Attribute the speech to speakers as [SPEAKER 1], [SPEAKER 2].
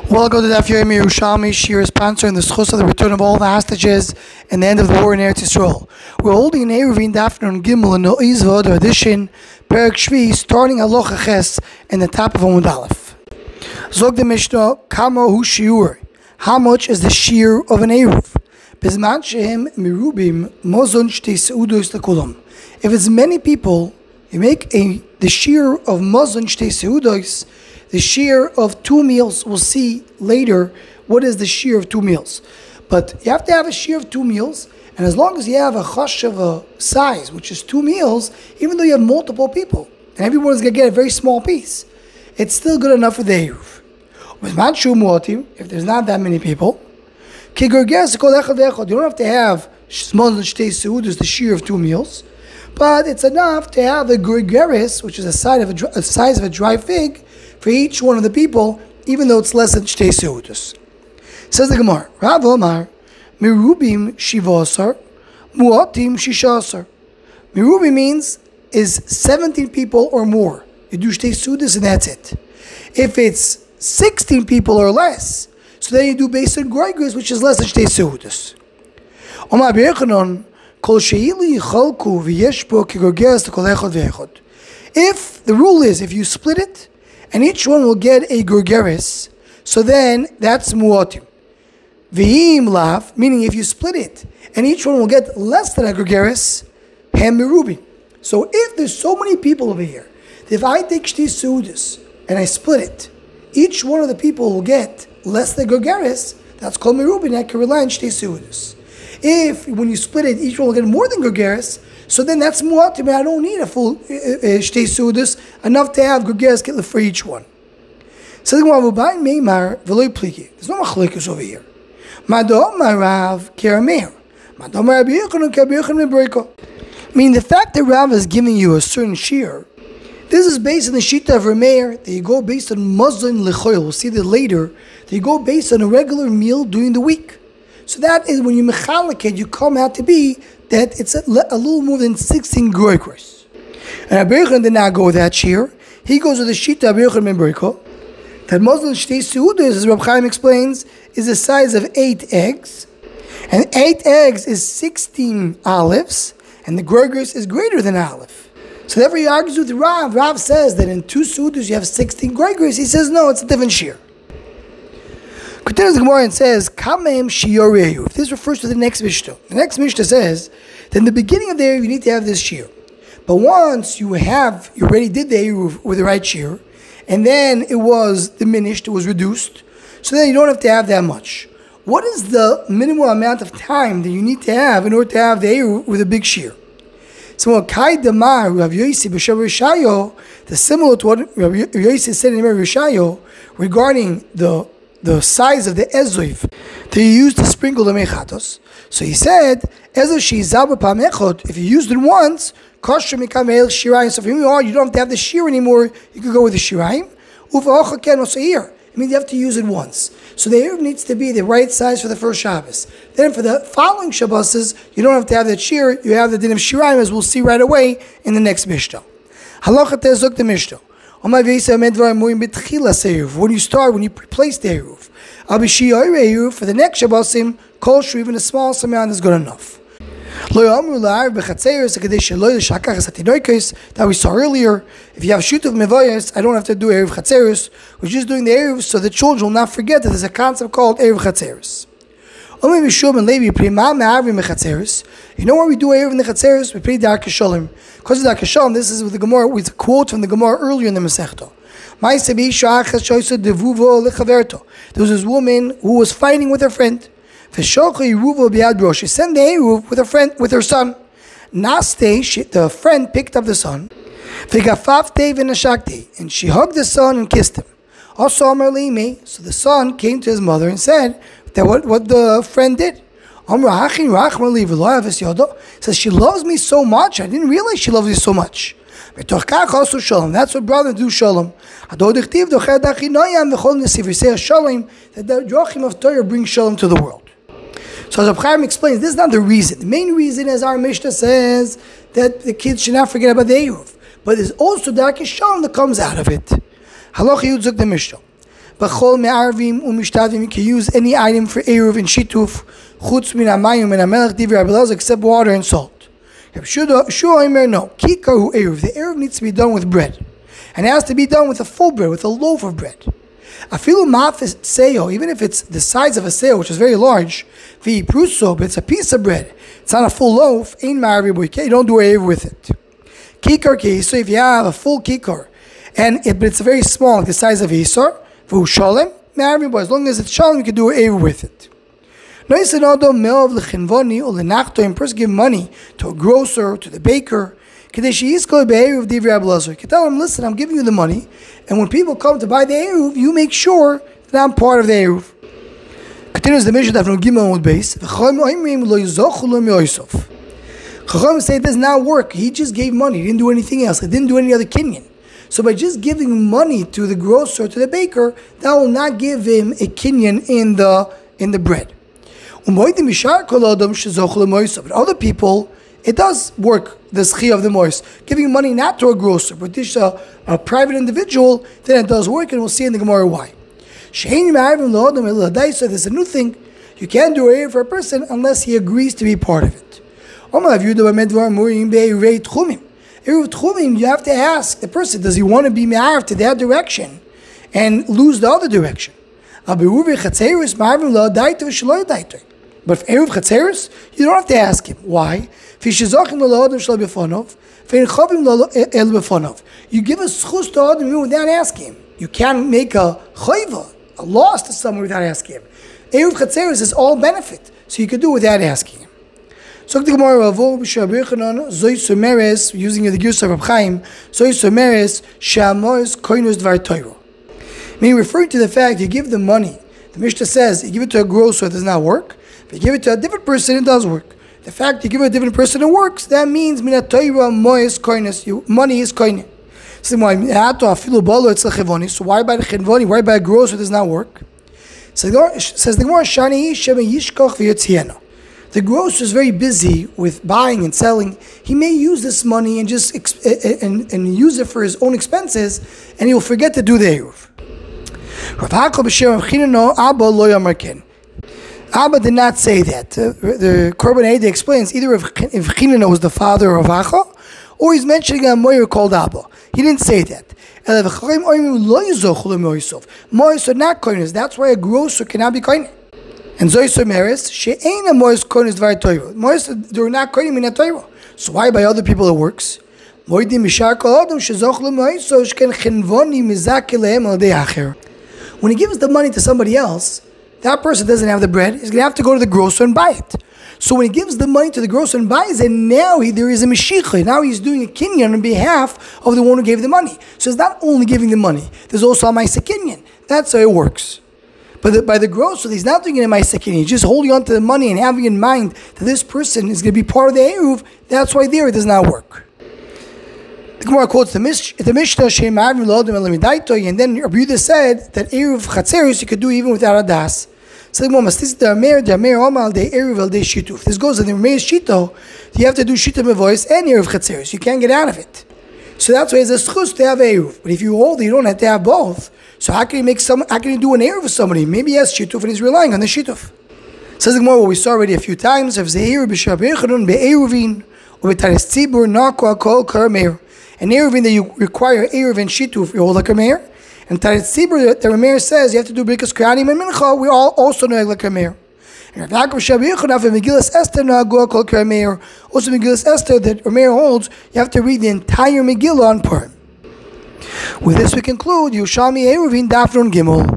[SPEAKER 1] Welcome to Daf Yomi Yerushalmi. Shir is sponsoring the schus of the return of all the hostages and the end of the war in Eretz Yisrael. We're holding an Eruvin Daf Nun Gimel in No'iz V'od edition, Perek Shvi, starting Halacha Ches in the top of Amud Aleph. Zog the Mishnah, Kama Hu Shiur. How much is the shear of an Eruv? Bizman Shehem Mirubim Mozon Shtei Seudos Lekulam. If it's many people, you make the shear of Mozon Shtei Seudos, the shear of 2 meals. We'll see later what is the shear of 2 meals. But you have to have a shear of 2 meals, and as long as you have a chashava size, which is 2 meals, even though you have multiple people, and everyone is going to get a very small piece, it's still good enough for the Eruv. With Manshu Muatim, if there's not that many people, you don't have to have the shear of 2 meals, but it's enough to have the gurgeris, which is the size of a dry fig, for each one of the people, even though it's less than Shtei Seudos. Says the Gemara, Rav Omar, Mirubim Shivasar, Muatim Shishasar. Mirubim means is 17 people or more. You do Shtei Seudos and that's it. If it's 16 people or less, so then you do based on Groigers, which is less than Shtei Seudos. Omar Be'echanon, Kol Sheili Chalku V'yeshpo Kigorgeres Kol Echad V'echad. If the rule is, if you split it, and each one will get a gurgeris, so then that's muatim. V'im lav, meaning if you split it, and each one will get less than a gurgeris, hem merubim. So if there's so many people over here, if I take Shtei Seudos and I split it, each one of the people will get less than gurgeris, that's called merubim, I can rely on Shtei Seudos. If, when you split it, each one will get more than gurgeris, so then that's muatim. I don't need a full Shtei Seudos, enough to have gurgeris for each one. So the Gemara Vubayin Meimar v'loy pliki. There's no machlokes over here. Madom Rav Kerameir. Madom Rav Yochanan K'Yochanan Mebreko. Meaning the fact that Rav is giving you a certain shear, this is based on the shita of Rameir, that you go based on Mozon Lechoil. We'll see that later. That you go based on a regular meal during the week. So that is when you mechalaked, you come out to be that it's a little more than 16 groikers. And Rabbi Yochanan did not go with that shear. He goes with the shita of Rabbi Yochanan ben Berko, that Muslim Shtei Seudos, as Rabbi Chaim explains, is the size of 8 eggs. And 8 eggs is 16 olives, and the groikers is greater than olive. So therefore he argues with Rav. Rav says that in 2 Seudos you have 16 groikers. He says no, it's a different shear. Continues the Gemara and says, Kamem Shiyoreyu. This refers to the next Mishnah. The next Mishnah says that in the beginning of the Eruv you need to have this shear. But once you already did the Eruv with the right shear, and then it was diminished, it was reduced, so then you don't have to have that much. What is the minimum amount of time that you need to have in order to have the Eruv with a big shear? So Kai Damar Rav Yosi B'Shem Rishayo, the similar to what Rav Yosi said in Rav Rishayo regarding the size of the ezuv that you use to sprinkle the mechatos. So he said, if you used it once, kosher mikameil shirayim. So for you don't have to have the shear anymore. You could go with the shirayim. Uvahocha ken also here. It means you have to use it once. So the eruv needs to be the right size for the first Shabbos. Then for the following Shabbos, you don't have to have that shear. You have the din of shirayim, as we'll see right away in the next Mishnah. Halacha tezuk the Mishnah. When you start, when you place the Eruv, for the next Shabbosim, kol shu, even the smallest amount is good enough. That we saw earlier, if you have shoot of mevayas, I don't have to do Eruv Chatzeros. We're just doing the Eruv so the children will not forget that there's a concept called Eruv Chatzeros. You know why we do Eruv in the Chatzeros? We pray Darkei Shalom. Because of Darkei Shalom, this is with the Gemara, with a quote from the Gemara earlier in the Masechta. There was this woman who was fighting with her friend. She sent the Eruv with her friend, with her son. The friend picked up the son. And she hugged the son and kissed him. So the son came to his mother and said that what the friend did. Says, she loves me so much. I didn't realize she loves me so much. That's what brothers do shalom. That the drachim of Torah bring shalom to the world. So as Reb Chaim explains, this is not the reason. The main reason is our Mishnah says that the kids should not forget about the Eruv. But there's also Darkei Shalom that comes out of it. Halacha Yud Zuk the Mishnah. B'chol me'arvim u'mishtavim, you can use any item for Eruv and Shituf, chutz min hamayim and hamelech divrei Rabbi Elazar, except water and salt. Shua Omer, no. Kikar hu Eruv. The Eruv needs to be done with bread. And it has to be done with a full bread, with a loaf of bread. Afilu ma'afis seyo, even if it's the size of a seyo, which is very large, v'ipruso, but it's a piece of bread, it's not a full loaf, ein ma'arvi boikeh, you don't do Eruv with it. Kikar ki, so if you have a full kikar, but it's very small, like the size of Isar, v'hu shalem, ma'arvi bo, as long as it's shalem, you can do Eruv with it. A person give money to a grocer, to the baker. You can tell him, listen, I'm giving you the money, and when people come to buy the Eruv, you make sure that I'm part of the Eruv. Continues the Mishnah from Gimel Amud Beis. Chacham say it does not work. He just gave money. He didn't do anything else. He didn't do any other kinyan. So by just giving money to the grocer, to the baker, that will not give him a kinyan in the bread. But other people, it does work, the schia of the mois. Giving money not to a grocer, but this a private individual, then it does work, and we'll see in the Gemara why. So there's a new thing. You can't do it for a person unless he agrees to be part of it. You have to ask the person, does he want to be ma'arv to that direction and lose the other direction? But if Eruv Chatzeris, you don't have to ask him. Why? You give a schus to Adam without asking him. You can't make a chayva, a loss to someone without asking him. Eruv Chatzeris is all benefit, so you can do it without asking him. So the Gemara using the Girsa of Reb Chaim, meaning referring to the fact you give the money. The Mishnah says you give it to a grocer, it does not work. If you give it to a different person, it does work. The fact you give it to a different person, it works. That means money is koine. So why by the chenvoni? Why by a grocer it does not work? Says the Gemara, the grocer is very busy with buying and selling. He may use this money and just and use it for his own expenses, and he will forget to do the Eruv. Abba did not say that. The Korban Eidah explains either if Chinana was the father of Acha, or he's mentioning a Moyer called Abba. He didn't say that. Moyers are not koines. That's why a grocer cannot be koine. And Zoyser Meres, she'ena Moyers koines dvar Torah. Moyers, they're not koine min Torah. So why by other people it works? When he gives the money to somebody else, that person doesn't have the bread. He's going to have to go to the grocer and buy it. So when he gives the money to the grocer and buys it, now there is a Mashiach. Now he's doing a kinyan on behalf of the one who gave the money. So it's not only giving the money. There's also a Maisa kinyan. That's how it works. But by the grocer, he's not doing it in Maisa kinyan. He's just holding on to the money and having in mind that this person is going to be part of the Eruv. That's why there it does not work. The Gemara quotes the Mishnah, and then Rabbi Yehuda said that Eruv Chatzeris you could do even without a das. So the Gemara, this goes in the Meir's Shito, you have to do Shita Mevois and Eruv Chatzeris. You can't get out of it. So that's why it's a schus to have Eruv. But if you hold it, you don't have to have both. So how can you do an Eruv with somebody? Maybe he has Shituf and he's relying on the Shituf. Says the Gemara, what we saw already a few times, and Eruvin that you require Eruv and Shituf, you hold like a mayor. And Taret Tzibur, the Rameir says you have to do Brikas Kohanim and Mincha, we all also know like a mayor. And Rav Yaakov Shabi Yechonav and Megillas Esther Nagua Kol Karameir. Also Megillas Esther that Rameir holds, you have to read the entire Megillah on Purim. With this we conclude Yerushalmi Eruvin Daf Nun Gimel.